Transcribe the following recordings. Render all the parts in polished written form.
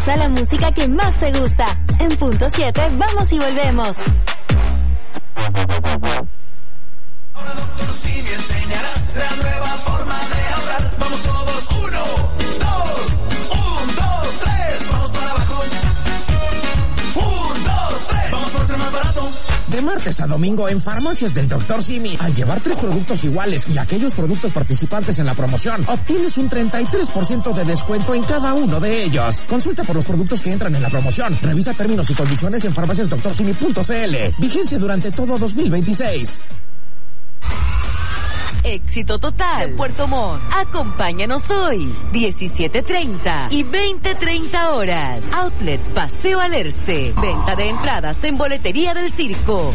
a la música que más te gusta. En punto 7, vamos y volvemos. Ahora Dr. Simi enseñará la nueva forma de ahorrar. Vamos todos, 1, 2, 3. Vamos para abajo. 1, 2, 3. Vamos por ser más barato. De martes a domingo en Farmacias del Dr. Simi, al llevar 3 productos iguales y aquellos productos participantes en la promoción, obtienes un 33% de descuento en cada uno de ellos. Consulta por los productos que entran en la promoción. Revisa términos y condiciones en farmaciasdoctorsimi.cl. Vigencia durante todo 2026. Éxito total. Puerto Montt. Acompáñanos hoy, 17:30 y 20:30 horas. Outlet Paseo Alerce. Venta de entradas en boletería del circo.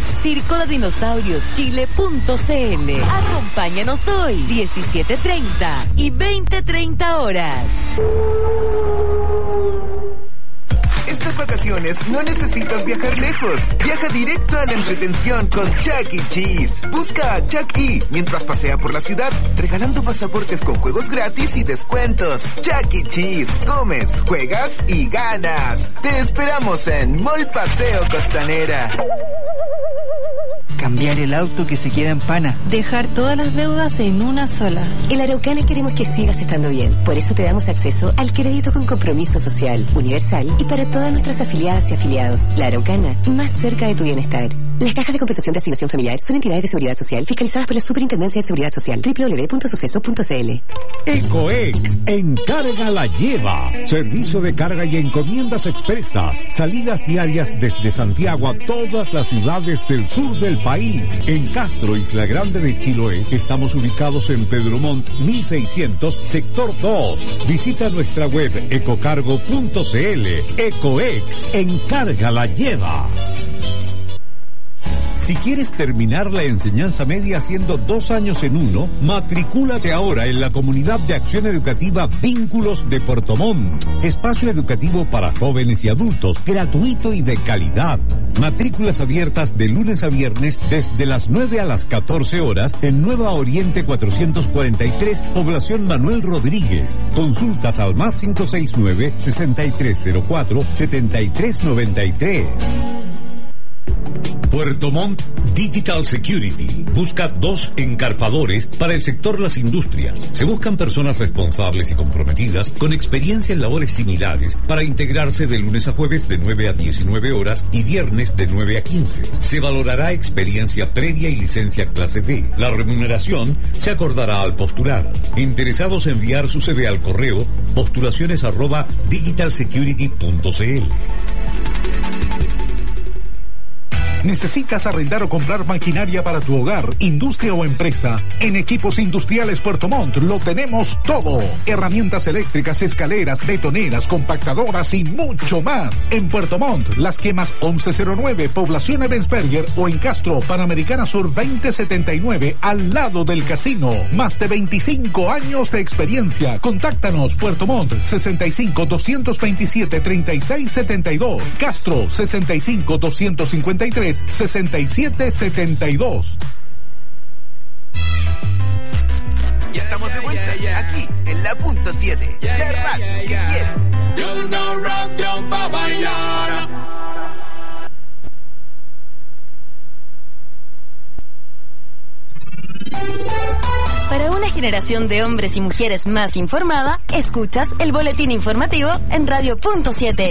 circoladinosaurioschile.cl. Acompáñanos hoy, 17:30 y 20:30 horas. Estas vacaciones no necesitas viajar lejos. Viaja directo a la entretención con Chuck E. Cheese. Busca a Chuck E. mientras pasea por la ciudad, regalando pasaportes con juegos gratis y descuentos. Chuck E. Cheese. Comes, juegas y ganas. Te esperamos en Mall Paseo Costanera. Cambiar el auto que se queda en pana. Dejar todas las deudas en una sola. En la Araucana queremos que sigas estando bien. Por eso te damos acceso al crédito con compromiso social, universal y para todas nuestras afiliadas y afiliados. La Araucana, más cerca de tu bienestar. Las cajas de compensación de asignación familiar son entidades de seguridad social fiscalizadas por la Superintendencia de Seguridad Social. www.suceso.cl. Ecoex, encarga la lleva. Servicio de carga y encomiendas expresas. Salidas diarias desde Santiago a todas las ciudades del sur del país. En Castro, Isla Grande de Chiloé, estamos ubicados en Pedro Montt, 1600, sector 2. Visita nuestra web ecocargo.cl. Ecoex, encarga la lleva. Si quieres terminar la enseñanza media haciendo 2 años en uno, matricúlate ahora en la Comunidad de Acción Educativa Vínculos de Puerto Montt. Espacio educativo para jóvenes y adultos, gratuito y de calidad. Matrículas abiertas de lunes a viernes desde las 9 a las 14 horas en Nueva Oriente 443, Población Manuel Rodríguez. Consultas al más 569-6304-7393. Puerto Montt Digital Security busca 2 encarpadores para el sector las industrias. Se buscan personas responsables y comprometidas con experiencia en labores similares para integrarse de lunes a jueves de 9 a 19 horas y viernes de 9 a 15. Se valorará experiencia previa y licencia clase D. La remuneración se acordará al postular. Interesados en enviar su CV al correo postulaciones@digitalsecurity.cl. ¿Necesitas arrendar o comprar maquinaria para tu hogar, industria o empresa? En Equipos Industriales Puerto Montt lo tenemos todo. Herramientas eléctricas, escaleras, betoneras, compactadoras y mucho más. En Puerto Montt, Las Quemas 1109, Población Ebensberger, o en Castro, Panamericana Sur 2079, al lado del casino. Más de 25 años de experiencia. Contáctanos, Puerto Montt, 65-227-3672. Castro, 65-253-6772. Ya estamos de vuelta, aquí, en la punto 7. De radio que quieres. Yo no rock, yo pa' bailar. Para una generación de hombres y mujeres más informada, escuchas el boletín informativo en Radio Punto 7.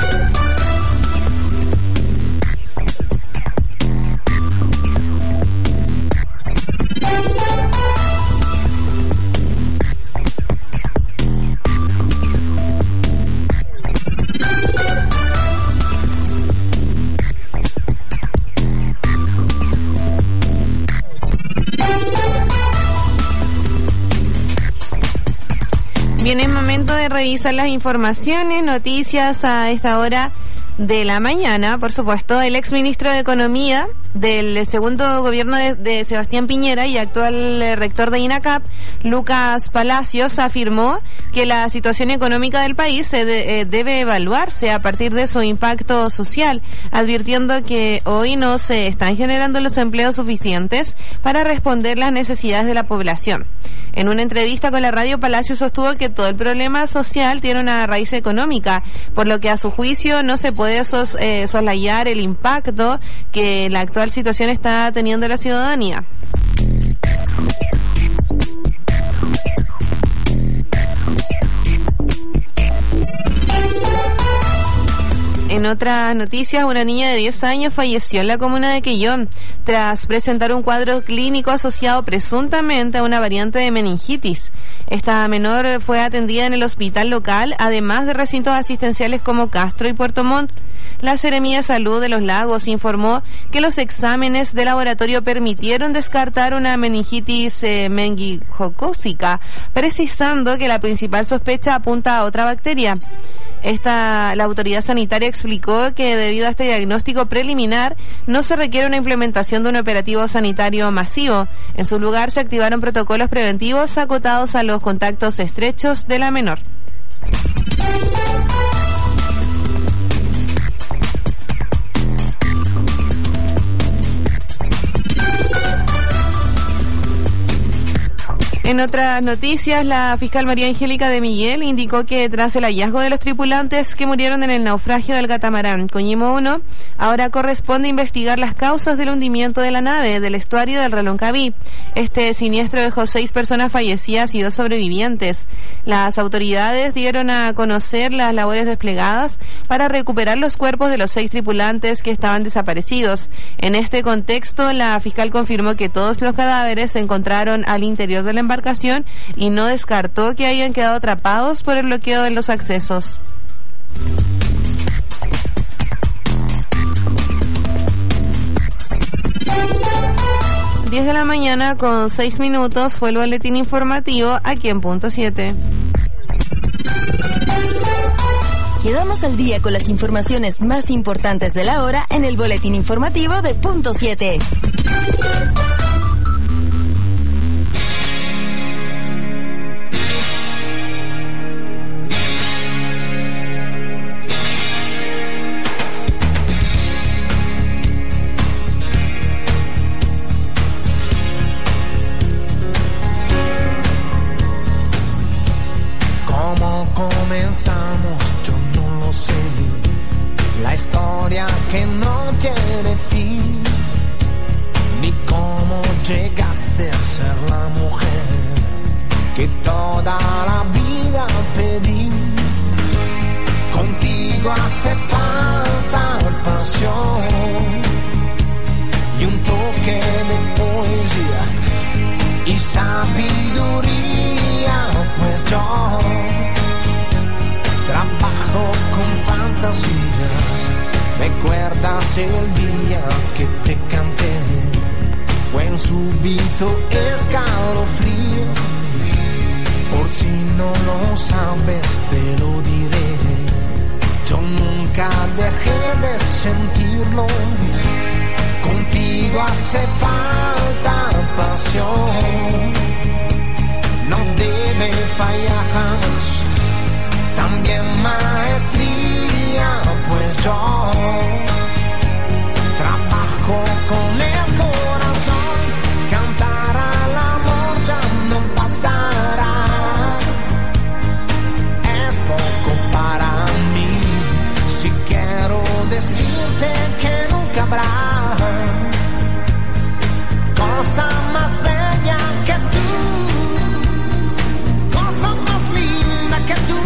Bien, es momento de revisar las informaciones, noticias a esta hora de la mañana. Por supuesto, el exministro de Economía, del segundo gobierno de Sebastián Piñera y actual rector de INACAP, Lucas Palacios, afirmó que la situación económica del país debe evaluarse a partir de su impacto social, advirtiendo que hoy no se están generando los empleos suficientes para responder las necesidades de la población. En una entrevista con la radio, Palacios sostuvo que todo el problema social tiene una raíz económica, por lo que a su juicio no se puede soslayar el impacto que la actual situación está teniendo la ciudadanía. En otras noticias, una niña de 10 años falleció en la comuna de Quellón tras presentar un cuadro clínico asociado presuntamente a una variante de meningitis. Esta menor fue atendida en el hospital local, además de recintos asistenciales como Castro y Puerto Montt. La Seremía de Salud de Los Lagos informó que los exámenes de laboratorio permitieron descartar una meningitis meningocócica, precisando que la principal sospecha apunta a otra bacteria. La autoridad sanitaria explicó que debido a este diagnóstico preliminar no se requiere una implementación de un operativo sanitario masivo. En su lugar se activaron protocolos preventivos acotados a los contactos estrechos de la menor. En otras noticias, la fiscal María Angélica de Miguel indicó que tras el hallazgo de los tripulantes que murieron en el naufragio del catamarán Coñimo 1, ahora corresponde investigar las causas del hundimiento de la nave del estuario del Reloncaví. Este siniestro dejó 6 personas fallecidas y 2 sobrevivientes. Las autoridades dieron a conocer las labores desplegadas para recuperar los cuerpos de los 6 tripulantes que estaban desaparecidos. En este contexto, la fiscal confirmó que todos los cadáveres se encontraron al interior de la embarcación y no descartó que hayan quedado atrapados por el bloqueo de los accesos. 10 de la mañana con 6 minutos fue el boletín informativo aquí en Punto 7. Quedamos al día con las informaciones más importantes de la hora en el boletín informativo de Punto 7. Comenzamos, yo no lo sé, la historia que no tiene fin, ni cómo llegaste a ser la mujer que toda la vida pedí. Contigo hace falta pasión y un toque de poesía y sabiduría, pues yo trabajo con fantasías. ¿Recuerdas el día que te canté? Fue un súbito escalofrío. Por si no lo sabes, te lo diré. Yo nunca dejé de sentirlo. Contigo hace falta pasión. No debe fallar jamás. También maestría, pues yo trabajo con el corazón. Cantar al amor ya no bastará. Es poco para mí. Si quiero decirte que nunca habrá cosa más bella que tú, cosa más linda que tú.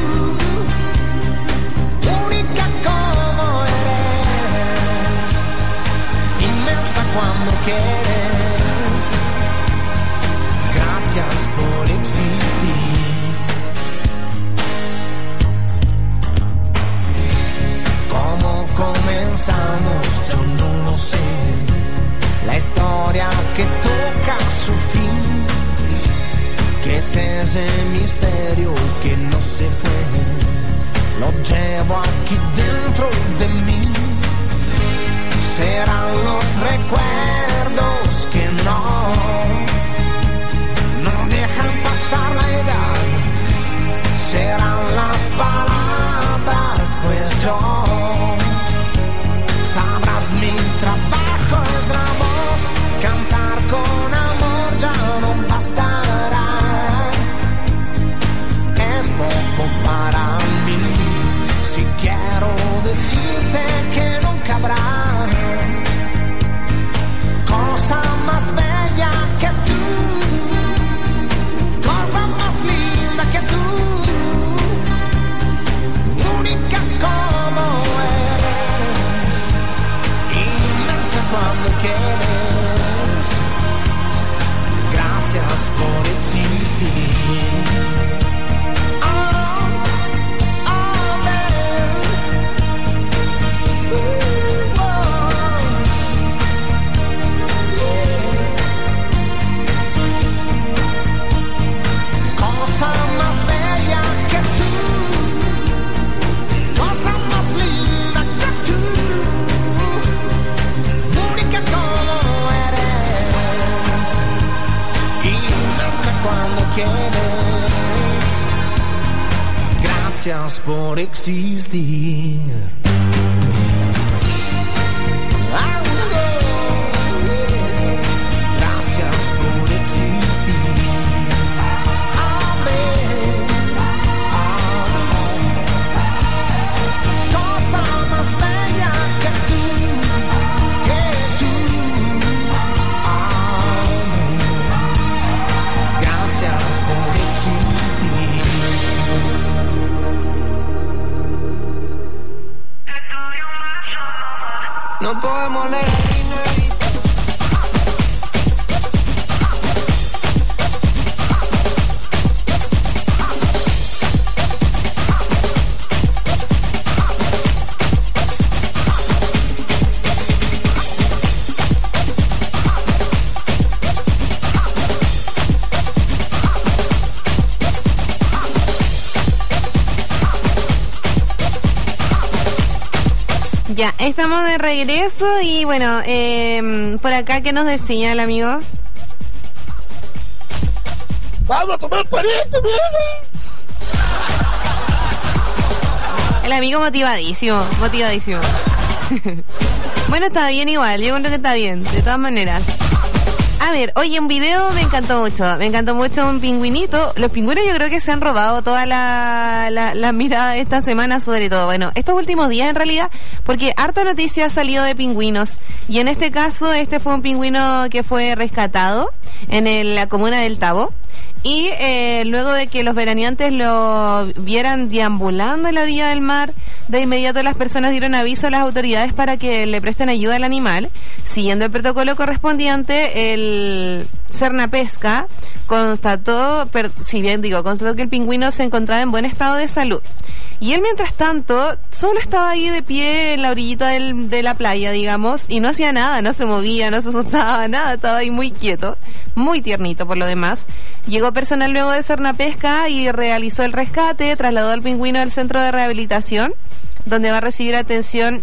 Cuando quieres, gracias por existir. ¿Cómo comenzamos? Yo no lo sé. La historia que toca su fin, que es ese misterio que no se fue, lo llevo aquí dentro de mí. serán los recuerdos que no dejan pasar la edad, serán las palabras, pues yo, sabrás mi trabajo es la voz, cantar con amor ya no bastará, es poco para mí, si quiero decirte que nunca habrá cosa más bella que tú, cosa más linda que tú, única como eres, inmensa cuando quieres, gracias por existir. Gracias por existir. Gracias por existir. Amén. Cosa más bella que tú. Amén. Gracias por existir. No podemos leer. Ya, estamos de regreso y bueno, por acá, ¿qué nos decía el amigo? ¡Vamos a tomar pariente, El amigo motivadísimo. Bueno, está bien igual, yo creo que está bien, de todas maneras. A ver, oye, un video me encantó mucho un pingüinito. Los pingüinos yo creo que se han robado toda la mirada de esta semana, sobre todo, bueno, estos últimos días en realidad, porque harta noticia ha salido de pingüinos, y en este caso, este fue un pingüino que fue rescatado en la comuna del Tabo, y luego de que los veraneantes lo vieran deambulando en la orilla del mar, de inmediato las personas dieron aviso a las autoridades para que le presten ayuda al animal. Siguiendo el protocolo correspondiente, el Cernapesca constató que el pingüino se encontraba en buen estado de salud. Y él, mientras tanto, solo estaba ahí de pie en la orillita de la playa, digamos, y no hacía nada, no se movía, no se asustaba, nada, estaba ahí muy quieto, muy tiernito por lo demás. Llegó personal luego de Cernapesca y realizó el rescate, trasladó al pingüino al centro de rehabilitación, donde va a recibir atención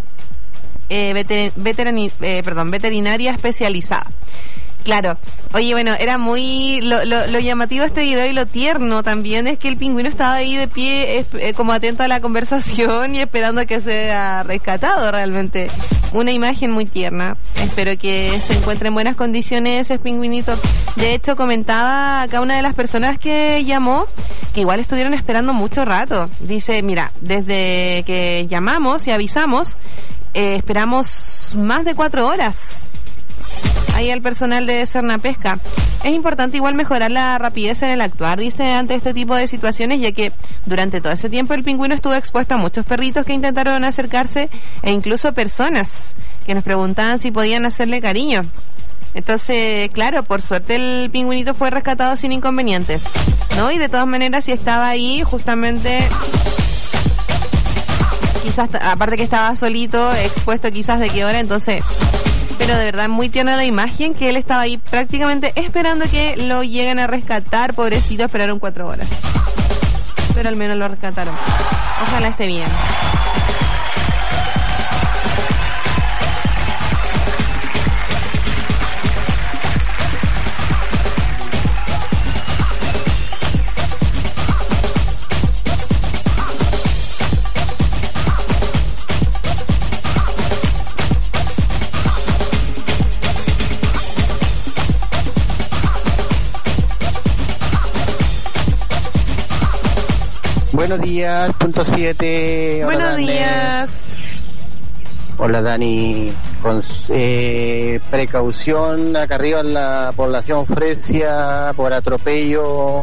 veterinaria especializada. Claro, oye, bueno, era muy lo llamativo de este video y lo tierno también es que el pingüino estaba ahí de pie como atento a la conversación y esperando a que sea rescatado. Realmente una imagen muy tierna. Espero que se encuentre en buenas condiciones ese pingüinito. De hecho, comentaba acá una de las personas que llamó que igual estuvieron esperando mucho rato. Dice, mira, desde que llamamos y avisamos, esperamos más de 4 horas ahí al personal de Cernapesca. Es importante igual mejorar la rapidez en el actuar, dice, ante este tipo de situaciones, ya que durante todo ese tiempo el pingüino estuvo expuesto a muchos perritos que intentaron acercarse, e incluso personas que nos preguntaban si podían hacerle cariño. Entonces, claro, por suerte el pingüinito fue rescatado sin inconvenientes, ¿no? Y de todas maneras, si estaba ahí, justamente, quizás, aparte que estaba solito, expuesto quizás de qué hora, entonces... Pero de verdad muy tierna la imagen, que él estaba ahí prácticamente esperando que lo lleguen a rescatar. Pobrecito, esperaron 4 horas. Pero al menos lo rescataron. Ojalá esté bien. Buenos días, punto 7. Buenos días. Hola Dani, con precaución acá arriba en la población Fresia por atropello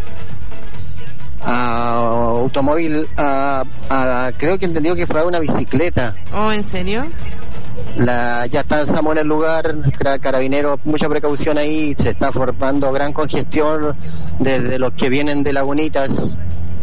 a automóvil, creo que entendió que fue a una bicicleta. ¿Oh, en serio? Ya está en Samuel el lugar, Carabineros, mucha precaución ahí, se está formando gran congestión desde los que vienen de Lagunitas.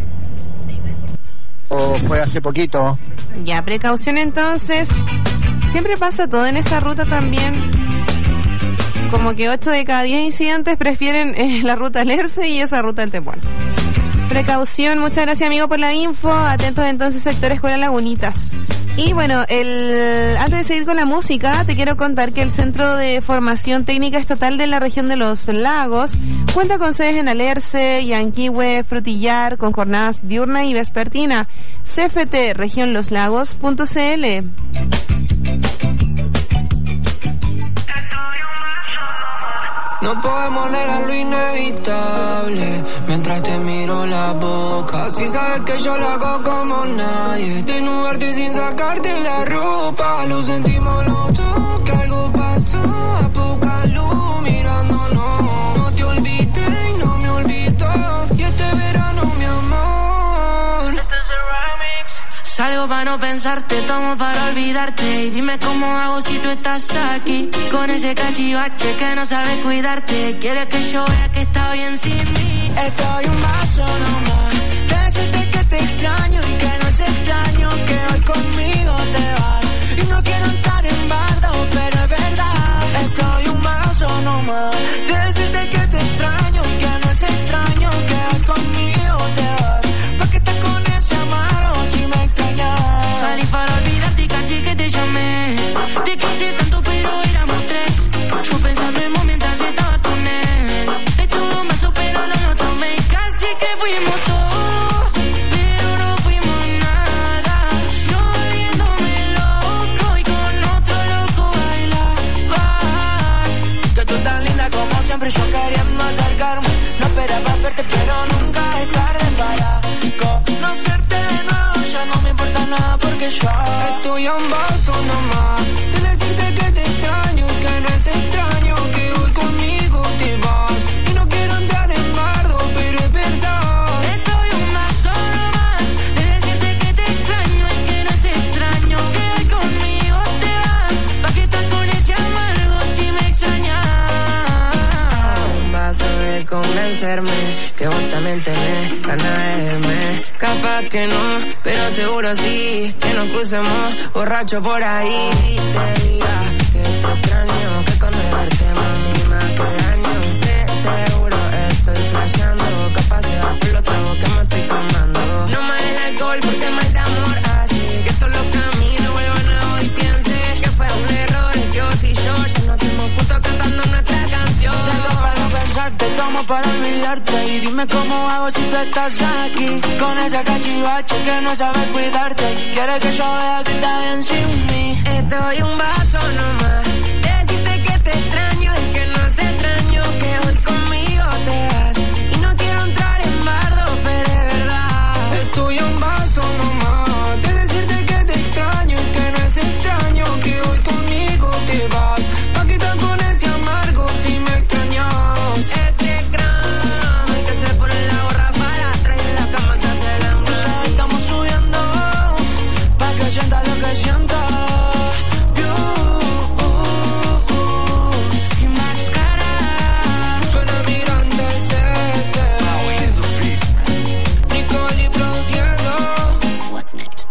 O fue hace poquito. Ya, precaución entonces. Siempre pasa todo en esa ruta también. Como que 8 de cada 10 incidentes prefieren la ruta Alerce y esa ruta del Tepual. Precaución, muchas gracias amigo por la info. Atentos entonces, sector Escuela Lagunitas. Y bueno, antes de seguir con la música, te quiero contar que el Centro de Formación Técnica Estatal de la región de los Lagos cuenta con sedes en Alerce, Yanquihue, Frutillar, con jornadas diurna y vespertina. CFT Región Los Lagos.cl. No podemos negar lo inevitable mientras te miro la boca. Si sabes que yo lo hago como nadie, desnudarte sin sacarte la ropa. Lo sentimos los dos, que algo pasó. A poca luz mirándonos. No te olvidé y no me olvidó. Y este verano, mi amor, salgo para no pensarte, tomo para olvidarte. Y dime cómo hago si tú estás aquí, con ese cachivache que no sabe cuidarte. Quieres que yo vea que está bien sin mí. Estoy un vaso nomás de decirte que te extraño y que no es extraño que hoy conmigo te vas. Y no quiero entrar en bardo, pero es verdad. Estoy un vaso nomás de decirte que te extraño y que no es extraño que hoy conmigo te vas. ¿Por qué estás con ese amargo si me extrañas? Salí para olvidarte y casi que te llamé. Te quise tanto pero éramos tres. Yo pensando en vos mientras estaba con él. Estuvo un vaso pero no lo tomé. Casi que fuimos todos, pero no fuimos nada. Yo viéndome loco y con otro loco bailaba. Que tú tan linda como siempre, yo queriendo acercarme. No esperaba verte pero nunca es tarde para conocerte de nuevo. Ya no me importa nada porque yo estoy a un vaso nomás de decirte que te extraño, que no es extraño que hoy conmigo te vas. Y no quiero entrar en bardo, pero es verdad. Estoy a un vaso nomás de decirte que te extraño y que no es extraño que hoy conmigo te vas. ¿Pa' qué estás con ese amargo si me extrañas? Un vaso de convencerme que vos también tenés ganas de verme. Capaz que no, pero seguro sí, que nos crucemos borracho por ahí. Te diga que te extraño, que con verte mami me hace daño. Y sé, seguro estoy flasheando, capaz se va por los tragos que me estoy tomando. No más el alcohol porque mal de amor, así que todos los caminos vuelvan a hoy. Piense que fue un error, que vos y yo ya no estuvimos juntos cantando nuestra canción. Salgo para no pensarte, tomo para olvidarte. Y dime cómo hago si tú estás aquí, con ese cachivache que no sabe cuidarte. Quiere que yo vea que está bien sin mí. Estoy un vaso nomás de decirte que te extraño y que no es extraño que hoy conmigo te vas. Y no quiero entrar en bardo, pero es verdad. Estoy un vaso nomás de decirte que te extraño y que no es extraño que hoy conmigo te vas. ¿Pa' qué estás con ese amargo si me extrañas? Este gramo que se pone la gorra para atrás y la cama te hace el hambre. Ya estamos subiendo pa' que sienta lo que sienta. Y más cara suena mi grande CC. Nicole produciendo. What's next?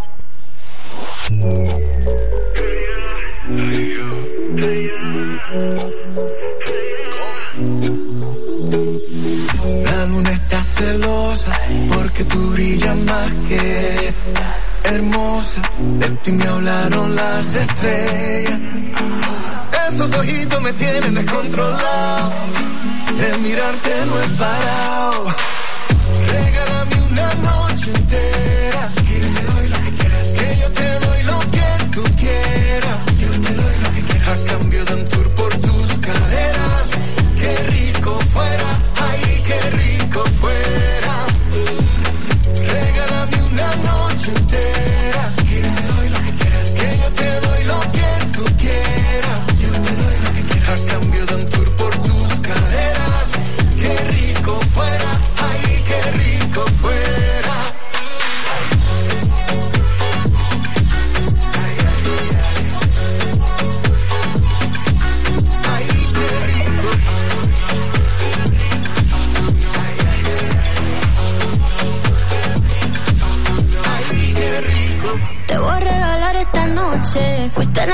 La luna está celosa porque tú brillas más que hermosa. De ti me hablaron las estrellas. Esos ojitos me tienen descontrolado. El mirarte no es parado. Regálame una noche entera que yo te doy lo que quieras. Que yo te doy lo que tú quieras. Yo te doy lo que quieras. A cambio de un tour por tus caderas. Qué rico fuera, ay, qué rico fuera. Regálame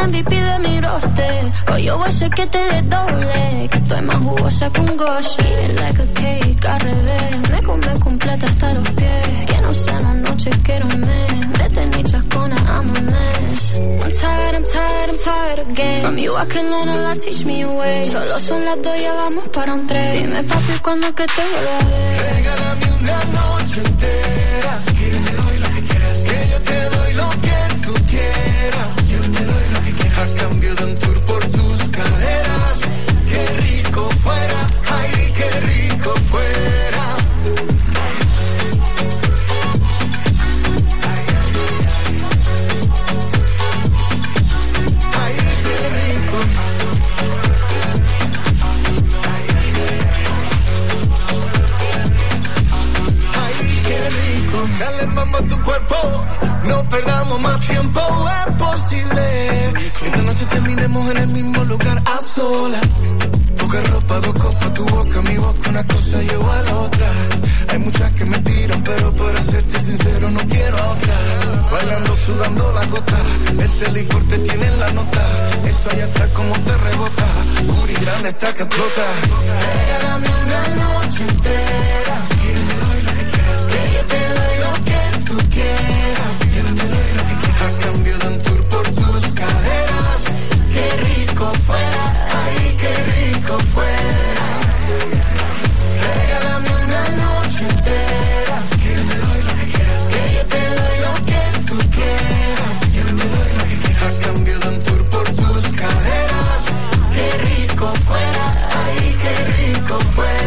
MVP de mi roster. O yo voy a ser que te dé doble, que estoy más jugosa que un gosh. Eating like a cake, al revés. Me come completa hasta los pies. Que no sea una noche, quiero un mes. Mete ni chascona, I'm a mess. I'm tired again. From you I can learn a lot, teach me a way. Solo son las 2, ya vamos para un 3. Dime papi, ¿cuándo que te vuelva a ver? Regálame una noche entera, que yo te doy lo que quieras, que yo te doy lo que tú quieras, yo te doy lo que quieras, a cambio de un tour por tus caderas. Qué rico fuera, ay, qué rico fuera. Ay, qué rico. Ay, qué rico. Dale mambo a tu cuerpo, no perdamos más tiempo, es posible que esta noche terminemos en el mismo lugar a solas. Poca ropa, 2 copas, tu boca, mi boca, una cosa lleva a la otra. Hay muchas que me tiran, pero para serte sincero no quiero a otra. Bailando, sudando la gota, ese licor te tiene en la nota. Eso allá atrás como te rebota, Uri grande está que explota. Regálame una noche entera, que yo te doy lo que quieras, que yo te doy lo que tú quieras, yo te doy lo que quieras, a cambio de un tour por tus caderas. Qué rico fuera, ay, qué rico fuera. Regálame una noche entera, que yo te doy lo que quieras, que yo te doy lo que tú quieras, yo te doy lo que quieras, a cambio de un tour por tus caderas. Qué rico fuera, ay, qué rico fuera.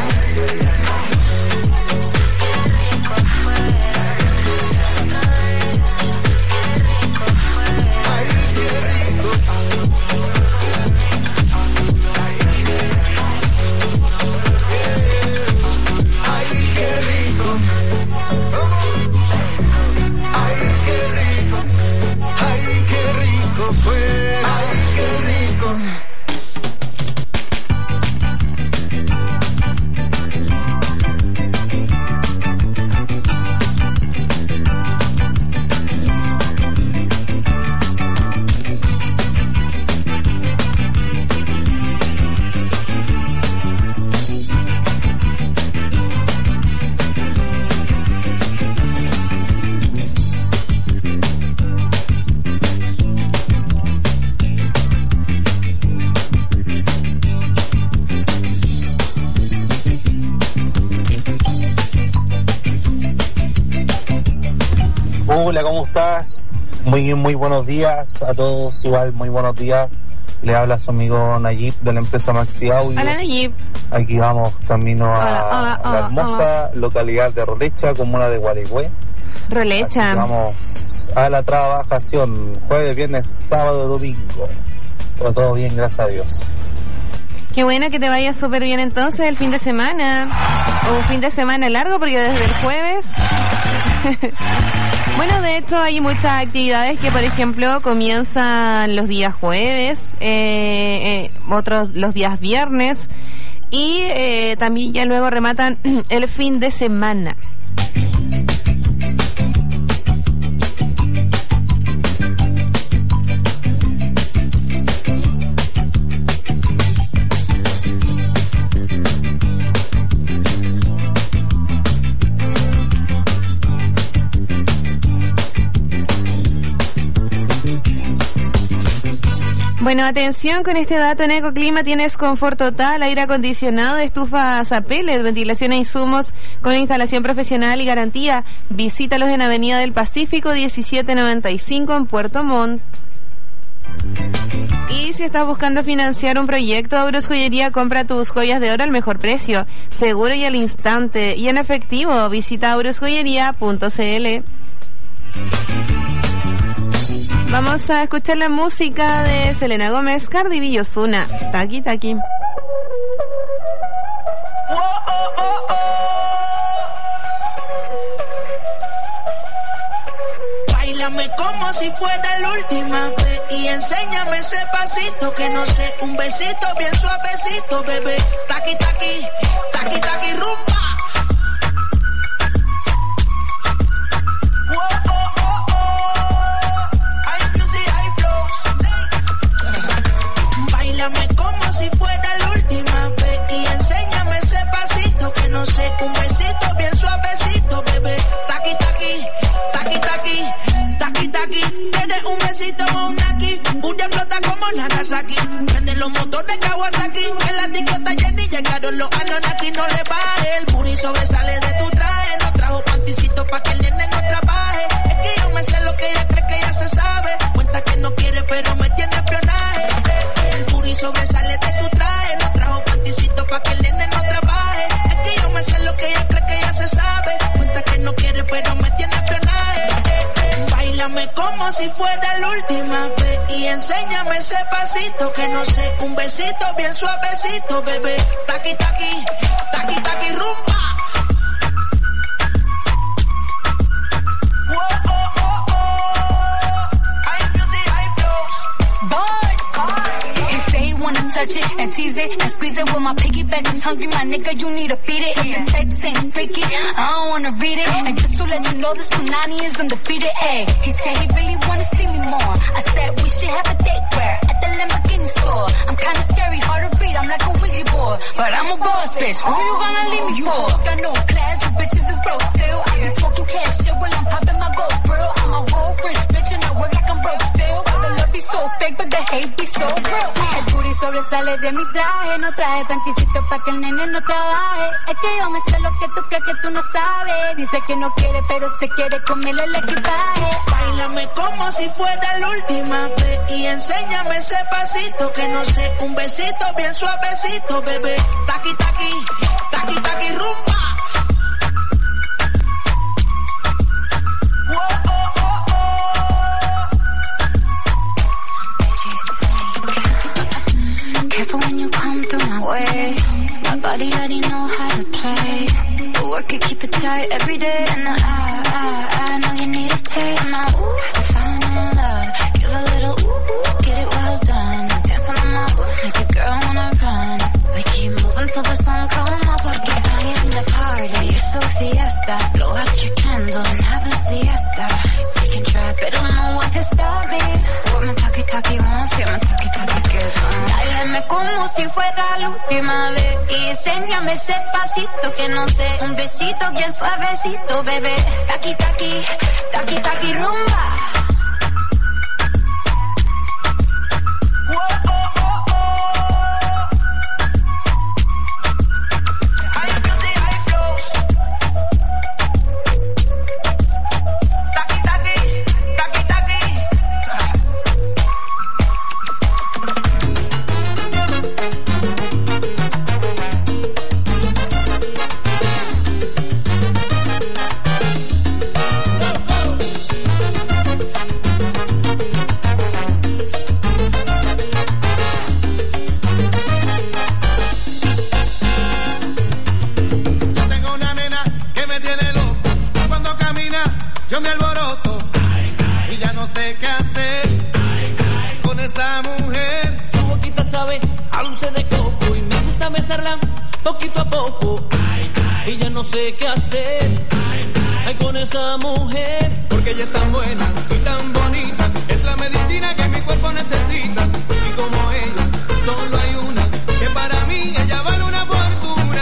Hola, ¿cómo estás? Muy buenos días a todos, igual muy buenos días. Le habla su amigo Nayib de la empresa Maxi Audio. Hola Nayib. Aquí vamos camino a la hermosa localidad de Rolecha, comuna de Gualeguay. Rolecha. Vamos a la trabajación, jueves, viernes, sábado, domingo. Todo bien, gracias a Dios. Qué bueno que te vaya súper bien entonces el fin de semana. O un fin de semana largo porque desde el jueves... Bueno, de hecho hay muchas actividades que, por ejemplo, comienzan los días jueves, otros los días viernes y también ya luego rematan el fin de semana. Bueno, atención con este dato. En Ecoclima tienes confort total, aire acondicionado, estufas a pellet, ventilación e insumos con instalación profesional y garantía. Visítalos en Avenida del Pacífico 1795 en Puerto Montt. Y si estás buscando financiar un proyecto, Aurus Joyería, compra tus joyas de oro al mejor precio, seguro y al instante y en efectivo. Visita aurusjoyería.cl. Vamos a escuchar la música de Selena Gómez, Cardi B y Ozuna. Taki Taki. Báilame como si fuera la última vez y enséñame ese pasito que no sé, un besito bien suavecito, bebé. Taki Taki, Taki Taki rumba. En la discota Jenny llegaron los Anunnaki, no le baje. El booty sobresale de tu traje. No trajo panticito pa' que el nene no trabaje. Es que yo me sé lo que ella cree que ya se sabe. Cuenta que no quiere pero me tiene espionaje. El booty sobresale de tu traje. No trajo panticito pa' que el nene no trabaje. Es que yo me sé lo que ella cree que ya se sabe. Cuenta que no quiere pero me tiene espionaje. Báilame como si fuera la última vez y enséñame ese pasito que no sé, un besito bien suavecito, bebé. Taqui taqui, taqui taqui rumba. Touch it and tease it and squeeze it with my piggyback is hungry, my nigga, you need to feed it. If the text ain't freaky, I don't wanna read it. And just to let you know, this Punani is undefeated. Ay, he said he really wanna see me more. I said we should have a date where at the Lamborghini store. I'm kinda scary, hard to read, I'm like a Ouija board, but I'm a boss bitch. Who you gonna leave me for? You got no class, you bitches is broke still. I be talking cash shit while I'm popping my gold grill. I'm a whole rich bitch and I work like I'm broke still. But the love be so fake, but the hate be so real. El booty sobresale de mi traje, no traje panticito pa' que el nene no trabaje. Es que yo me sé lo que tú crees que tú no sabes. Dice que no quiere, pero se quiere comerle el equipaje. Báilame como si fuera la última vez y enséñame ese pasito que no sé, un besito bien suavecito, bebé. Taqui taqui, taqui taqui rumba. Careful when you come through my way. My body already know how to play. But work it, keep it tight every day. And I know you need a taste. Now, ooh, I'm falling in love. Give a little ooh, get it well done. Dance on my ooh, make a girl wanna run. We keep moving till the sun come up. Porque I am the party. It's so fiesta. Blow out your candles and have a siesta. We can try, but don't know what to stop me. What my talkie wants, yeah, my talkie gets on. Báilame como si fuera la última vez y enséñame ese pasito que no sé, un besito bien suavecito, bebé. Taqui taqui, taqui taqui rumba. Yo me alboroto y ya no sé qué hacer con esa mujer. Su boquita sabe a dulce de coco y me gusta besarla poquito a poco. Y ya no sé qué hacer con esa mujer. Porque ella es tan buena y tan bonita, es la medicina que mi cuerpo necesita. Y como ella, solo hay una, que para mí ella vale una fortuna.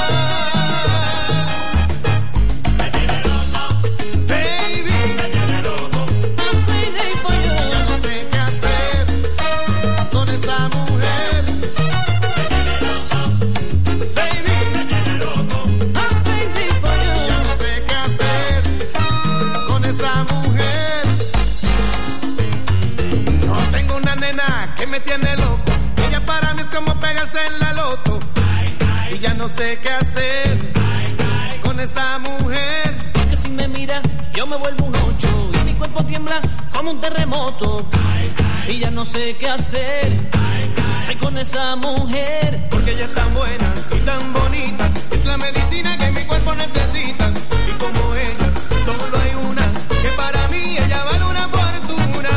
Que me tiene loco, ella para mí es como pegarse en la loto. Y ya no sé qué hacer con esa mujer. Porque si me mira, yo me vuelvo un 8 y mi cuerpo tiembla como un terremoto. Y ya no sé qué hacer con esa mujer. Porque ella es tan buena y tan bonita, es la medicina que mi cuerpo necesita. Y como ella, solo hay una, que para mí ella vale una fortuna.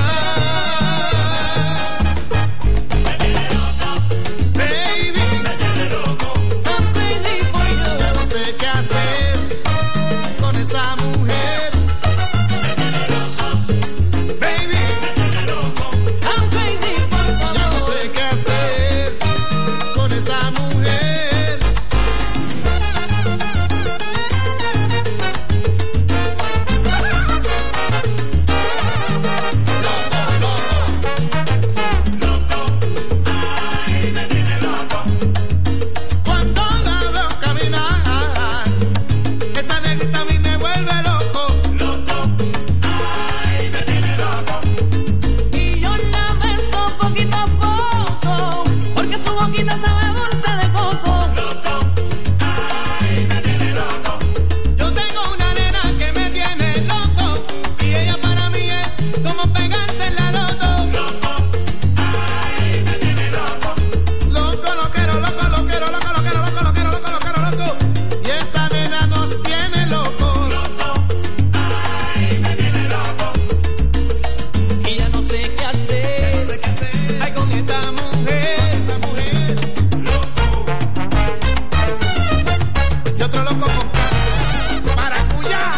boquita sabe dulce de coco. Loco, ay, me tiene loco. Yo tengo una nena que me tiene loco y ella para mí es como pegarse en la loto. Loco, ay, me tiene loco. Loco, loquero, loco, loquero, loco, loquero, loco, loquero, loco, loquero, loco. Y esta nena nos tiene loco. Loco, ay, me tiene loco. Y ya no sé qué hacer. Ya no sé qué hacer. Ay, con esa mujer. Y otro loco con maracuyá.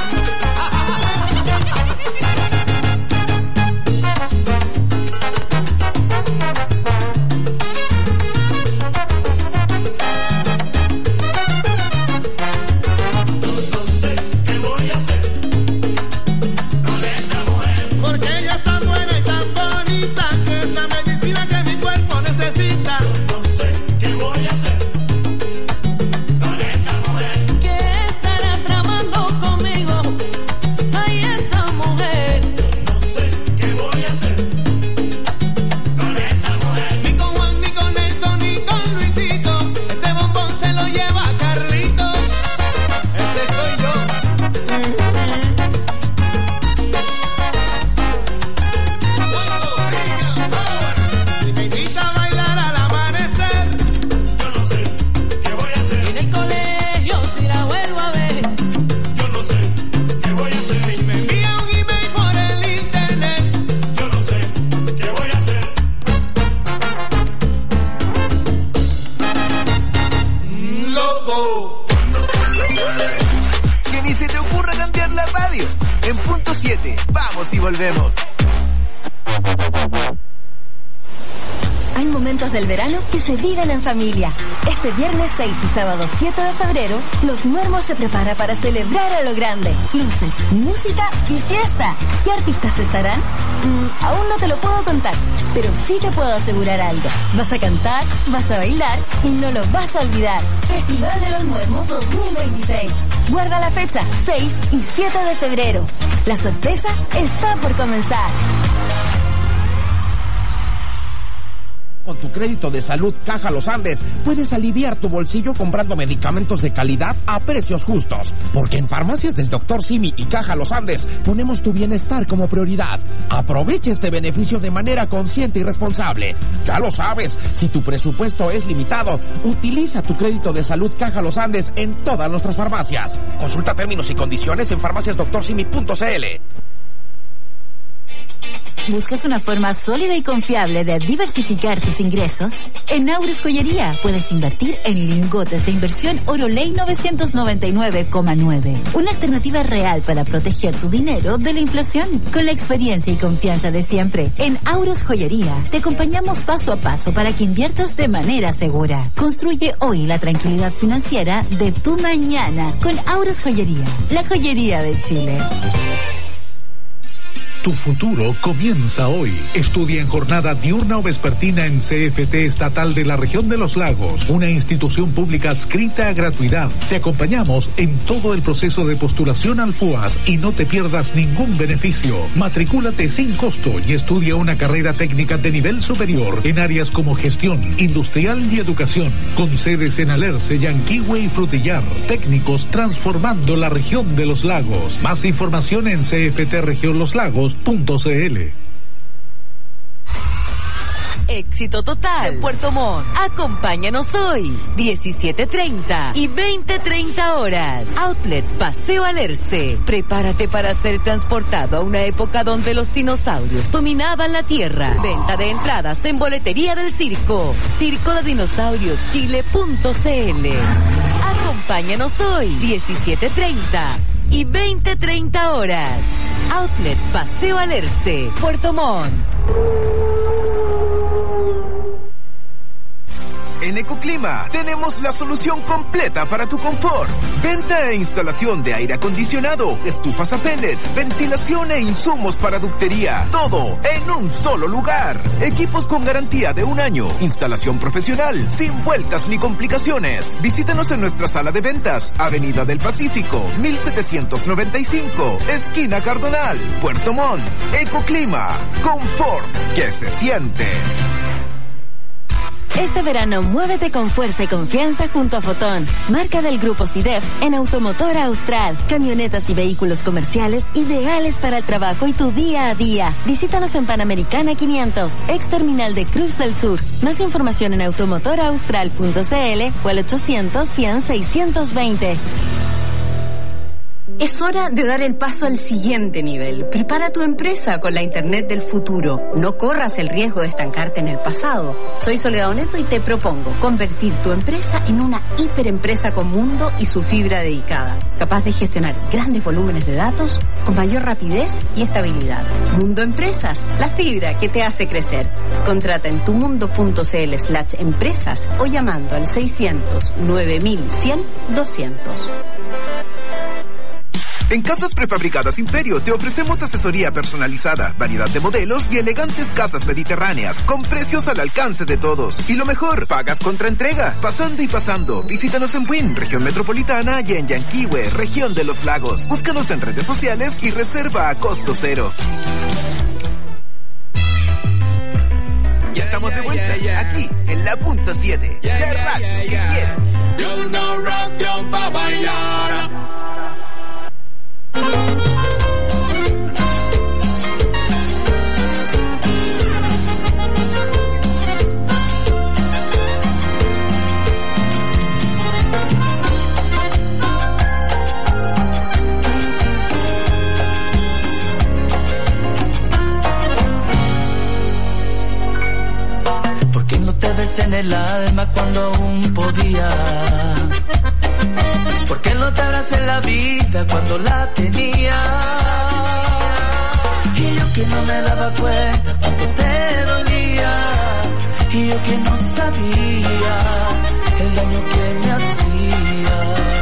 No sé qué voy a hacer con esa mujer, porque ella es tan buena y tan bonita que es la medicina que mi cuerpo necesita. No sé qué voy a hacer con esa mujer. ¿Qué estará tramando conmigo? Ay, esa mujer. No sé qué voy a hacer con esa mujer. Ni con Juan, ni con Nelson, ni con Luisito. Este bombón se lo lleva Carlitos. Ese soy yo. Si me invita a bailar al amanecer, yo no sé qué voy a hacer. En el colegio si la vuelvo a ver, yo no sé qué voy a hacer. Si me envía un email por el internet, yo no sé qué voy a hacer. Loco. Que ni se te ocurra cambiar la radio. En punto 7, vamos y volvemos. Hay momentos del verano que se viven en familia. Este viernes 6 y sábado 7 de febrero, Los Muermos se prepara para celebrar a lo grande. Luces, música y fiesta. ¿Qué artistas estarán? Aún no te lo puedo contar, pero sí te puedo asegurar algo. Vas a cantar, vas a bailar y no lo vas a olvidar. Festival de los Muermos 2026. Guarda la fecha, 6 y 7 de febrero. La sorpresa está por comenzar. Con tu crédito de salud Caja Los Andes puedes aliviar tu bolsillo comprando medicamentos de calidad a precios justos. Porque en Farmacias del Dr. Simi y Caja Los Andes ponemos tu bienestar como prioridad. Aprovecha este beneficio de manera consciente y responsable. Ya lo sabes, si tu presupuesto es limitado, utiliza tu crédito de salud Caja Los Andes en todas nuestras farmacias. Consulta términos y condiciones en farmaciasdoctorsimi.cl. ¿Buscas una forma sólida y confiable de diversificar tus ingresos? En Aures Joyería puedes invertir en lingotes de inversión Oroley 999,9. Una alternativa real para proteger tu dinero de la inflación. Con la experiencia y confianza de siempre, en Aures Joyería te acompañamos paso a paso para que inviertas de manera segura. Construye hoy la tranquilidad financiera de tu mañana con Aures Joyería, la joyería de Chile. Tu futuro comienza hoy. Estudia en jornada diurna o vespertina en CFT Estatal de la Región de los Lagos, una institución pública adscrita a gratuidad. Te acompañamos en todo el proceso de postulación al FUAS y no te pierdas ningún beneficio. Matricúlate sin costo y estudia una carrera técnica de nivel superior en áreas como gestión, industrial y educación, con sedes en Alerce, Yanquihue y Frutillar. Técnicos transformando la región de los lagos. Más información en cftregionloslagos.cl. Éxito total. Puerto Montt. Acompáñanos hoy, 17:30 y 20:30 horas. Outlet Paseo Alerce. Prepárate para ser transportado a una época donde los dinosaurios dominaban la tierra. Venta de entradas en boletería del circo. circodeDinosauriosChile.cl. Acompáñanos hoy, 17:30 y 20:30 horas. Outlet Paseo Alerce, Puerto Montt. En Ecoclima tenemos la solución completa para tu confort. Venta e instalación de aire acondicionado, estufas a pellet, ventilación e insumos para ductería. Todo en un solo lugar. Equipos con garantía de 1 año. Instalación profesional, sin vueltas ni complicaciones. Visítanos en nuestra sala de ventas, Avenida del Pacífico, 1795, esquina Cardonal, Puerto Montt. Ecoclima, confort que se siente. Este verano muévete con fuerza y confianza junto a Fotón, marca del grupo CIDEF en Automotora Austral. Camionetas y vehículos comerciales ideales para el trabajo y tu día a día. Visítanos en Panamericana 500, ex terminal de Cruz del Sur. Más información en automotoraaustral.cl o al 800-100-620. Es hora de dar el paso al siguiente nivel. Prepara tu empresa con la Internet del futuro. No corras el riesgo de estancarte en el pasado. Soy Soledad Oneto y te propongo convertir tu empresa en una hiperempresa con mundo y su fibra dedicada, capaz de gestionar grandes volúmenes de datos con mayor rapidez y estabilidad. Mundo Empresas, la fibra que te hace crecer. Contrata en tumundo.cl/empresas o llamando al 600 9100 200. En Casas Prefabricadas Imperio te ofrecemos asesoría personalizada, variedad de modelos y elegantes casas mediterráneas con precios al alcance de todos. Y lo mejor, pagas contra entrega, pasando y pasando. Visítanos en Buin, región metropolitana, y en Yanquihue, región de los lagos. Búscanos en redes sociales y reserva a costo cero. Ya estamos de vuelta, aquí en la punta 7. Yo no rock, yo pa' bailar. ¿Por qué no te besé en el alma cuando aún podía? ¿Por qué no te abracé en la vida cuando la tenía? Y yo que no me daba cuenta cuánto te dolía. Y yo que no sabía el daño que me hacía.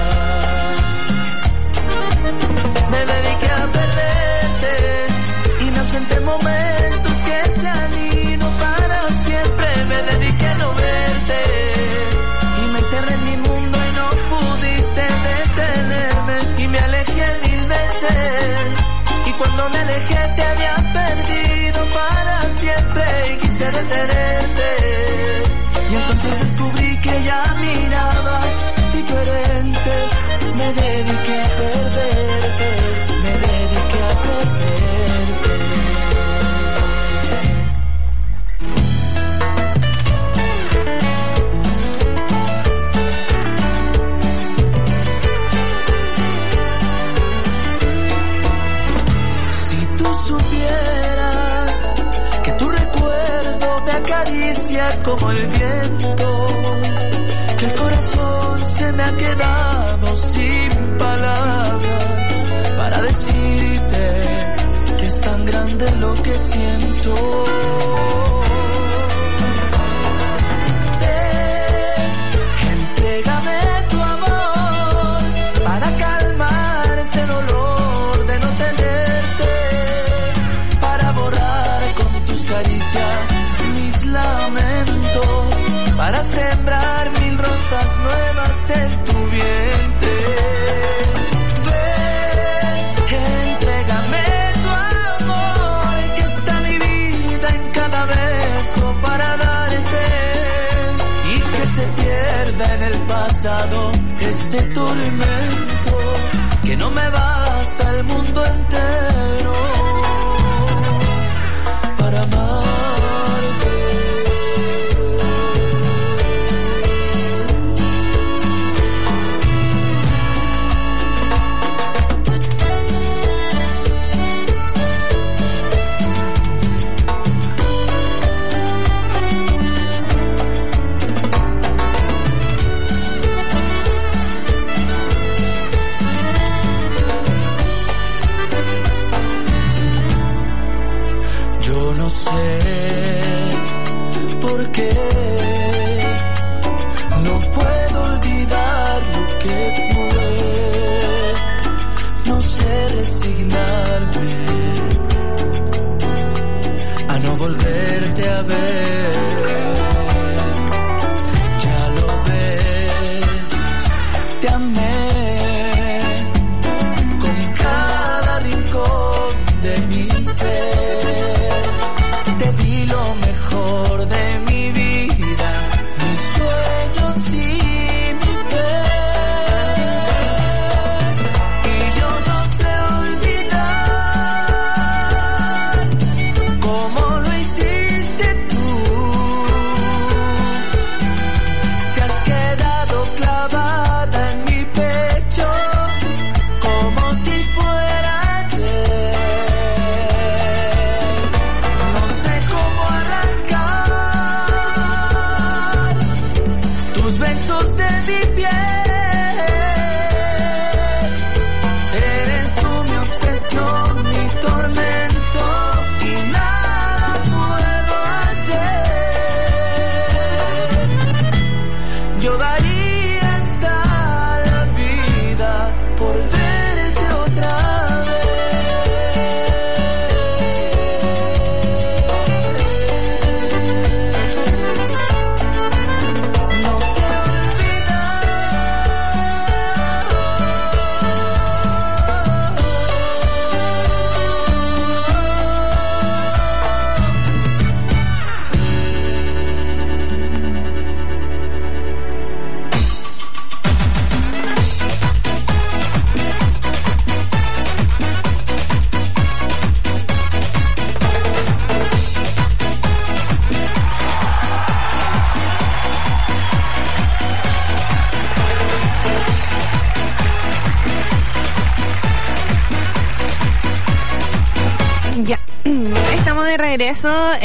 Me dediqué a perderte y me ausenté en momentos que se han ido para siempre. Me dediqué a no verte y me encerré en mi mundo y no pudiste detenerme. Y me alejé 1000 veces y cuando me alejé te había perdido para siempre y quise detenerte. Y entonces descubrí que ya mirabas diferente. Me dediqué a perderte, me dediqué a perderte. Si tú supieras que tu recuerdo me acaricia como el viento, que el corazón se me ha quedado sin palabras para decirte que es tan grande lo que siento. Entrégame tu amor para calmar este dolor de no tenerte, para borrar con tus caricias mis lamentos, para sembrar 1000 rosas nuevas en tu vientre. Ven, entrégame tu amor, que está mi vida en cada beso para darte, y que se pierda en el pasado este tormento, que no me basta el mundo entero para amarte. Yo no sé por qué no puedo olvidar lo que fue. No sé resignarme a no volverte a ver. Ya lo ves, te amé con cada rincón de mi ser. Te di lo mejor de mi vida huesos de mi piel. Eres tú mi obsesión, mi tormento, y nada puedo hacer. Yo daría hasta la vida por verte otra Ya, estamos de regreso. A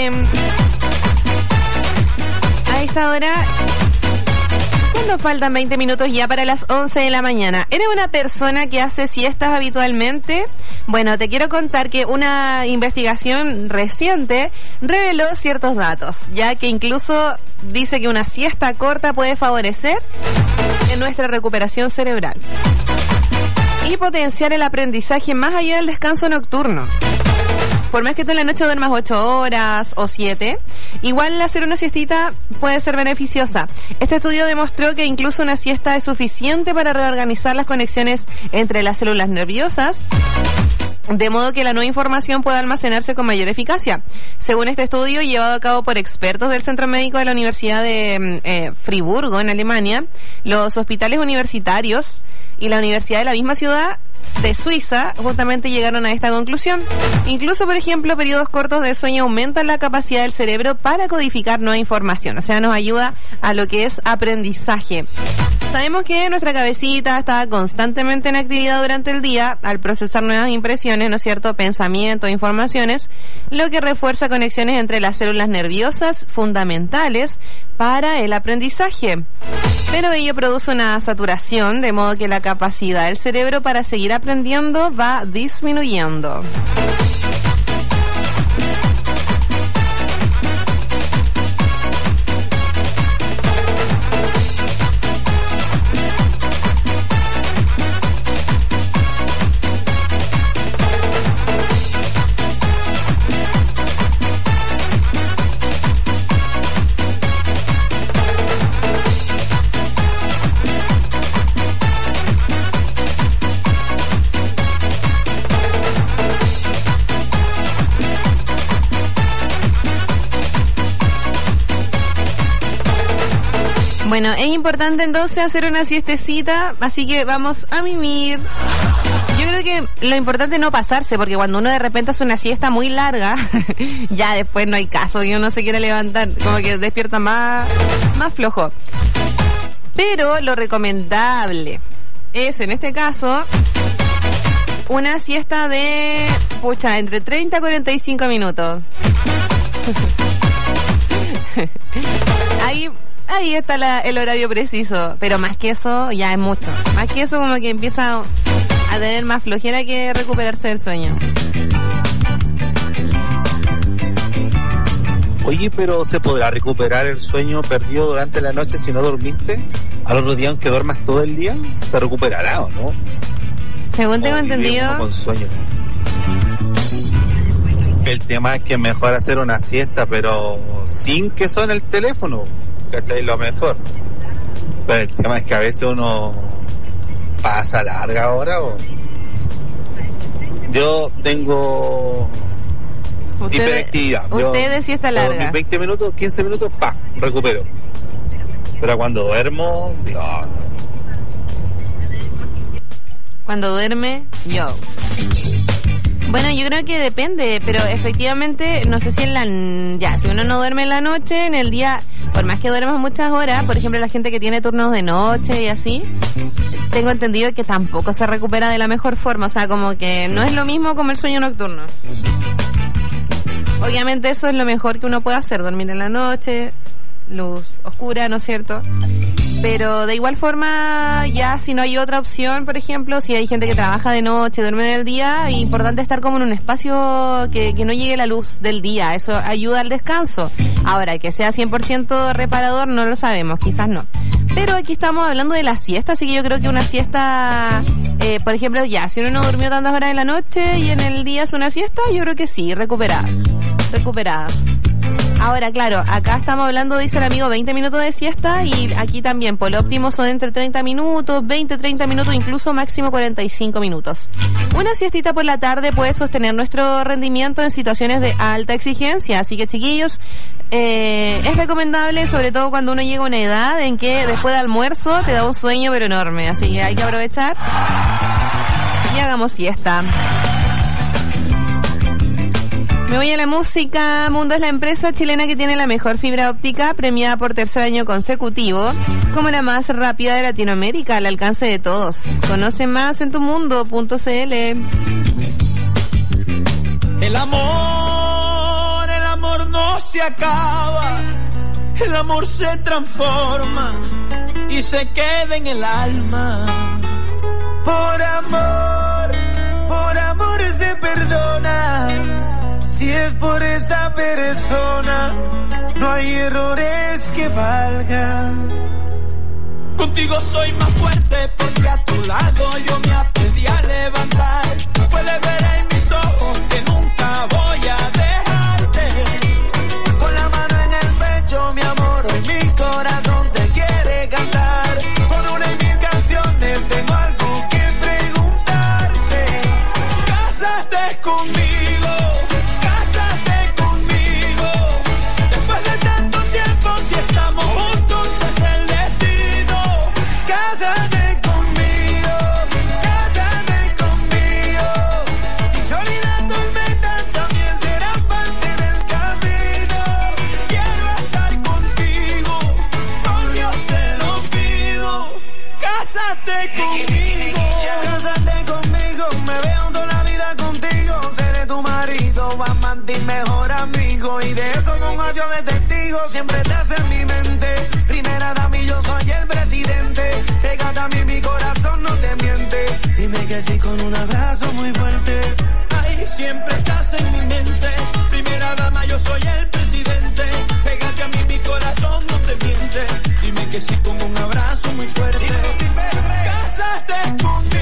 esta hora, nos faltan 20 minutos ya para las 11 de la mañana. ¿Eres una persona que hace siestas habitualmente? Bueno, te quiero contar que una investigación reciente reveló ciertos datos, ya que incluso dice que una siesta corta puede favorecer en nuestra recuperación cerebral y potenciar el aprendizaje más allá del descanso nocturno. Por más que tú en la noche duermas 8 horas o 7, igual hacer una siestita puede ser beneficiosa. Este estudio demostró que incluso una siesta es suficiente para reorganizar las conexiones entre las células nerviosas, de modo que la nueva información pueda almacenarse con mayor eficacia. Según este estudio, llevado a cabo por expertos del Centro Médico de la Universidad de Friburgo, en Alemania, los hospitales universitarios y la universidad de la misma ciudad de Suiza justamente llegaron a esta conclusión. Incluso, por ejemplo, periodos cortos de sueño aumentan la capacidad del cerebro para codificar nueva información, o sea, nos ayuda a lo que es aprendizaje. Sabemos que nuestra cabecita está constantemente en actividad durante el día al procesar nuevas impresiones, ¿no es cierto?, pensamientos, informaciones, lo que refuerza conexiones entre las células nerviosas fundamentales para el aprendizaje. Pero ello produce una saturación, de modo que la capacidad del cerebro para seguir aprendiendo va disminuyendo. Bueno, es importante entonces hacer una siestecita, así que vamos a mimir. Yo creo que lo importante es no pasarse, porque cuando uno de repente hace una siesta muy larga, ya después no hay caso que uno se quiera levantar, como que despierta más flojo. Pero lo recomendable es, en este caso, una siesta de, entre 30 a 45 minutos. Ahí está el horario preciso, pero más que eso ya es mucho. Más que eso como que empieza a tener más flojera que recuperarse del sueño. Oye, pero ¿se podrá recuperar el sueño perdido durante la noche si no dormiste? Al otro día, aunque duermas todo el día, ¿se recuperará o no? Según tengo entendido, con sueño. El tema es que es mejor hacer una siesta, pero sin que suene el teléfono. ¿Cachai? Lo mejor. Pero el tema es que a veces uno pasa larga hora o... Yo tengo hiperactividad. Usted de siesta larga. 20 minutos, 15 minutos, ¡paf! Recupero. Pero cuando duermo, Dios. Cuando duerme, yo. Bueno, yo creo que depende, pero efectivamente, no sé si si uno no duerme en la noche, en el día, por más que duermas muchas horas, por ejemplo, la gente que tiene turnos de noche y así, tengo entendido que tampoco se recupera de la mejor forma, o sea, como que no es lo mismo como el sueño nocturno. Obviamente eso es lo mejor que uno puede hacer, dormir en la noche, luz oscura, ¿no es cierto? Pero de igual forma, ya si no hay otra opción, por ejemplo, si hay gente que trabaja de noche, duerme del día, es importante estar como en un espacio que no llegue la luz del día. Eso ayuda al descanso. Ahora, que sea 100% reparador, no lo sabemos, quizás no. Pero aquí estamos hablando de la siesta, así que yo creo que una siesta, por ejemplo, ya, si uno no durmió tantas horas en la noche y en el día es una siesta, yo creo que sí, recuperada. Ahora, claro, acá estamos hablando, dice el amigo, 20 minutos de siesta, y aquí también, por lo óptimo son entre 30 minutos, 20, 30 minutos, incluso máximo 45 minutos. Una siestita por la tarde puede sostener nuestro rendimiento en situaciones de alta exigencia, así que, chiquillos, es recomendable, sobre todo cuando uno llega a una edad en que después de almuerzo te da un sueño pero enorme, así que hay que aprovechar y hagamos siesta. Me voy a la música. Mundo es la empresa chilena que tiene la mejor fibra óptica, premiada por tercer año consecutivo como la más rápida de Latinoamérica, al alcance de todos. Conoce más en tumundo.cl. El amor no se acaba, el amor se transforma y se queda en el alma. Por amor se perdona. Si es por esa persona, no hay errores que valgan. Contigo soy más fuerte porque a tu lado yo me aprendí a levantar. Puedes ver en mis ojos que nunca voy a dejarte. Con la mano en el pecho, mi amor, hoy mi corazón te quiere cantar. Con una y mil canciones tengo algo que preguntarte. Cásate conmigo. Mejor amigo, y de eso con adiós de testigo siempre te hace en mi mente. Primera dama y yo soy el presidente. Pégate a mí, mi corazón no te miente. Dime que sí con un abrazo muy fuerte. Ay, siempre estás en mi mente. Primera dama, yo soy el presidente. Pégate a mí, mi corazón no te miente. Dime que sí con un abrazo muy fuerte. Cásate conmigo.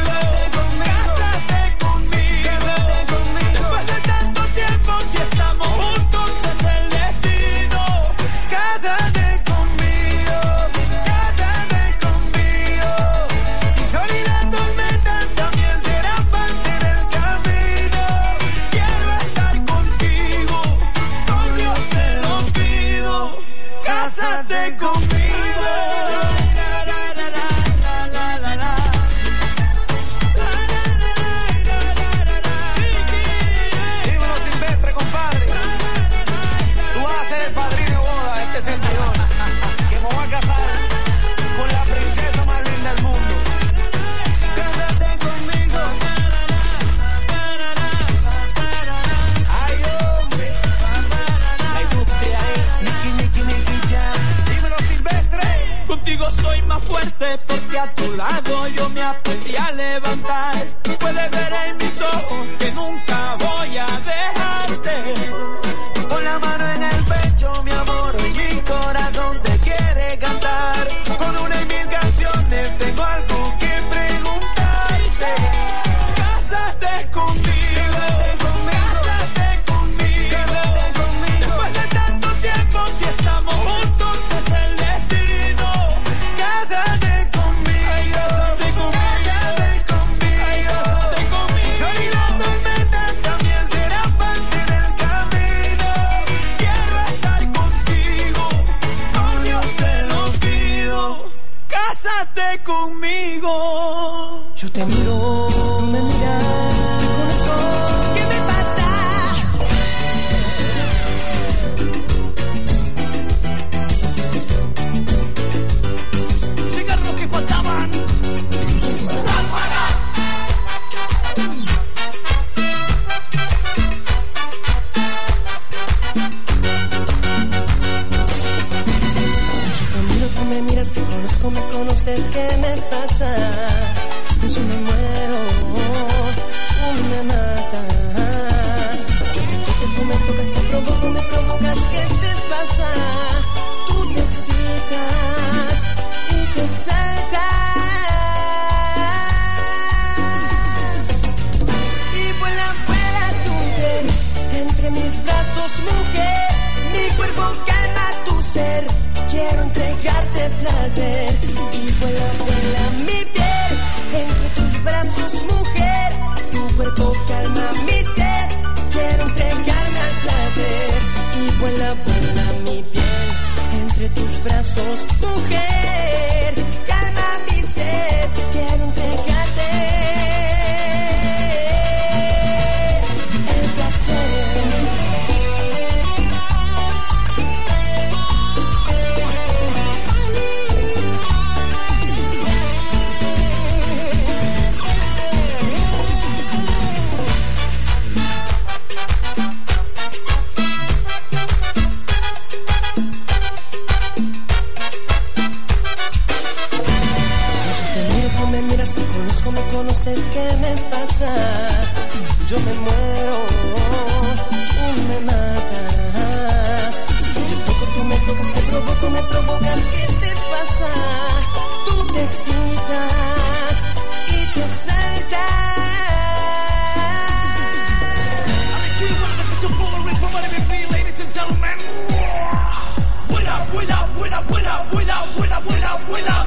Si estamos juntos es el destino. Cásate conmigo, cásate conmigo. Si sol y la tormenta también serán parte del camino. Quiero estar contigo, con Dios te lo pido. Cásate conmigo. Contigo soy más fuerte porque a tu lado yo me aprendí a levantar. Puedes ver en mis ojos que nunca voy a dejarte. Con la mano en el pecho, mi amor, hoy mi corazón te quiere cantar. Con una y mil canciones tengo algo que preguntarte. Cásate conmigo. Cásate conmigo. Después de tanto tiempo, si estamos juntos es el destino. Cásate conmigo. Cásate conmigo. Si soy la tormenta también será parte del camino. Quiero estar contigo, con Dios te lo pido. Cásate conmigo. Yo te miro, tú me miras, te conozco. ¿Qué me pasa? Cigarros que faltaban. Yo te miro, tú me miras, te conozco. conozco, me conoces, ¿qué me pasa? Yo me muero, me matas. Tú me tocas, te provoco, me provocas, ¿qué te pasa? Tú te excitas y te exaltas. Y vuela, vuela tu piel entre mis brazos, mujer. Mi cuerpo calma tu ser. Quiero entregarte placer. Y vuela, vuela mi piel entre tus brazos, mujer. Tu cuerpo calma mi sed. Quiero entregarme al placer. Y vuela, vuela mi piel entre tus brazos, mujer. Calma mi sed. Quiero entregarte el placer. Me conoces, ¿qué me pasa? Yo me muero, me matas. Tú me tocas, te provoco, me provocas, ¿qué te pasa? Tú te excitas y te exaltas. Ladies and gentlemen, vuela, vuela, vuela, vuela, vuela, vuela, vuela, vuela.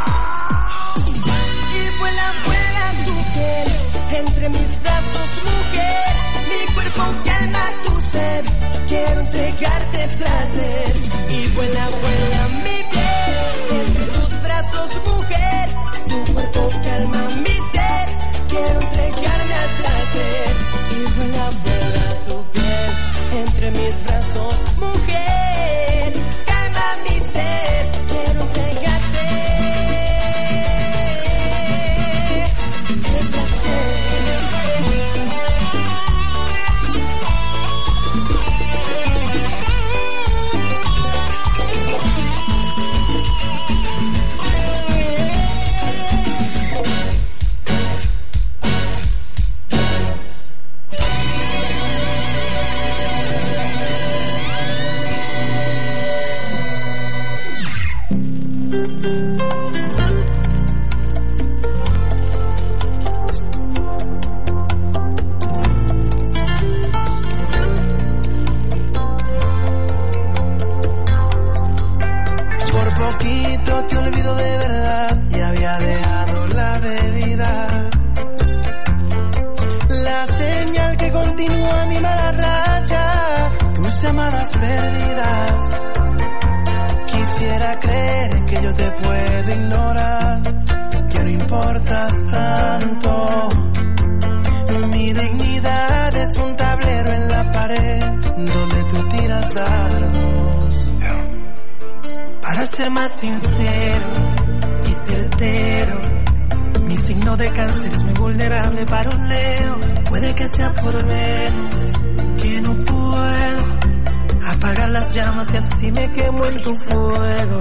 Vuela, vuela tu piel entre mis brazos, mujer. Mi cuerpo calma tu ser. Quiero entregarte placer. Y vuela, vuela mi piel entre tus brazos, mujer. Tu cuerpo calma mi ser. Quiero entregarme al placer. Y vuela, vuela tu piel entre mis brazos, mujer. Calma mi ser. Quiero entregarte. Ser más sincero y certero, mi signo de cáncer es muy vulnerable para un Leo. Puede que sea por Venus, que no puedo apagar las llamas y así me quemo en tu fuego.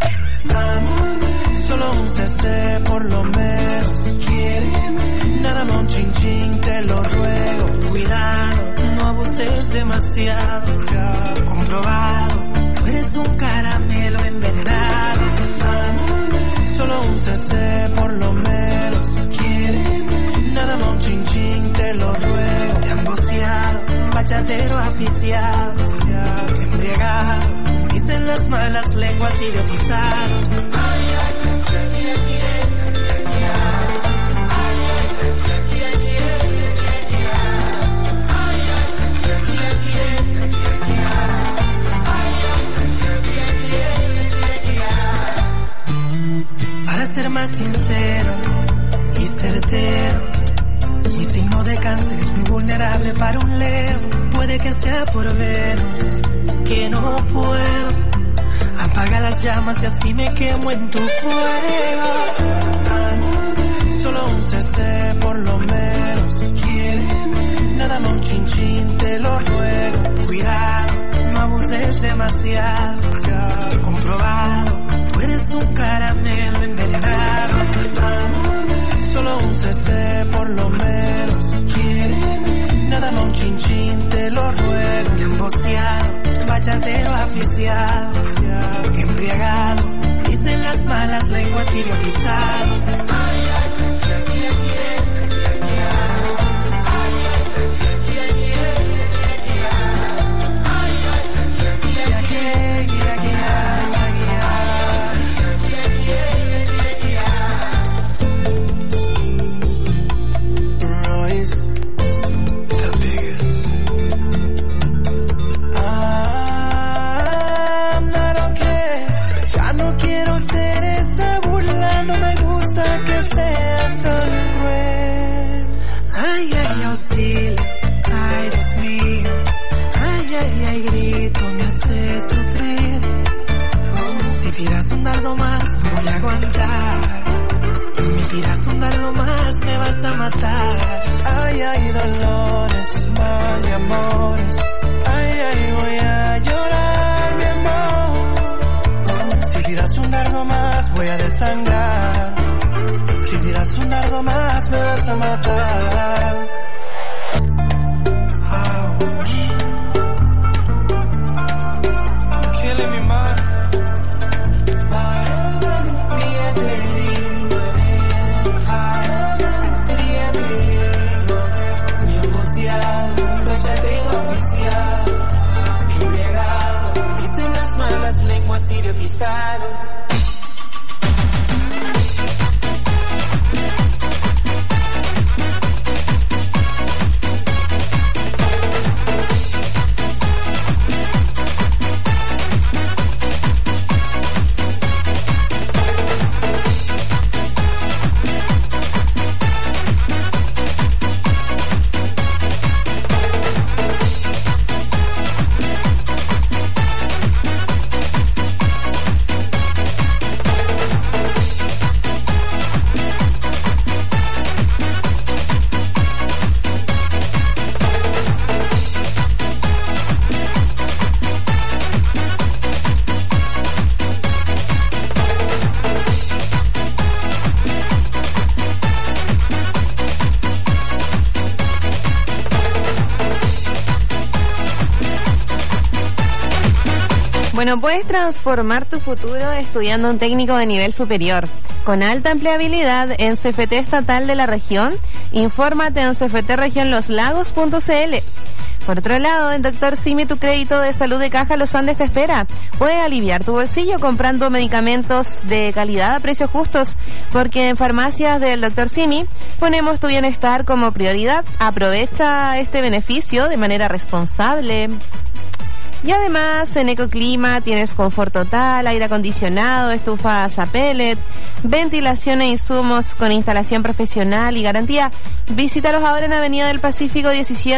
Solo un CC por lo menos, quiéreme, nada más un chin chin, te lo ruego. Cuidado, no abuses demasiado, comprobado. Eres un caramelo envenenado. Solo un CC por lo menos, quiéreme, nada más un chin chin, te lo ruego. Te han boceado, bachatero aficiado, embriagado, dicen las malas lenguas idiotizado. Para ser más sincero y certero, mi signo de cáncer es muy vulnerable para un Leo. Puede que sea por Venus, que no puedo apagar las llamas y así me quemo en tu fuego. Solo un CC por lo menos, quiéreme, nada más un chin chin, te lo ruego. Cuidado, no abuses demasiado, comprobado. Tú eres un caramelo envenenado. Solo un cc por lo menos. Quiéreme. Nada más un chin chin, te lo ruego. Bien boceado, bachatero aficiado, embriagado, dicen las malas lenguas, idiotizado. Que seas tan cruel. Ay, ay, auxilio, ay, Dios mío. Ay, ay, ay, grito, me hace sufrir. Si tiras un dardo más, no voy a aguantar. Si me tiras un dardo más, me vas a matar. Ay, ay, dolores, mal y amores. Ay, ay, voy a llorar, mi amor. Si tiras un dardo más, voy a desangrar. Si tiras un dardo más, me vas a matar. Ouch. You're killing me, man. Bien boceado, bachatero oficial, embriagado, dicen las malas lenguas, idiotizado. Bueno, puedes transformar tu futuro estudiando un técnico de nivel superior con alta empleabilidad en CFT estatal de la región. Infórmate en cftregionloslagos.cl. Por otro lado, en Dr. Simi, tu crédito de salud de Caja Los Andes te espera. Puedes aliviar tu bolsillo comprando medicamentos de calidad a precios justos, porque en farmacias del Dr. Simi ponemos tu bienestar como prioridad. Aprovecha este beneficio de manera responsable. Y además en Ecoclima tienes confort total, aire acondicionado, estufas a pellet, ventilación e insumos con instalación profesional y garantía. Visítalos ahora en Avenida del Pacífico 17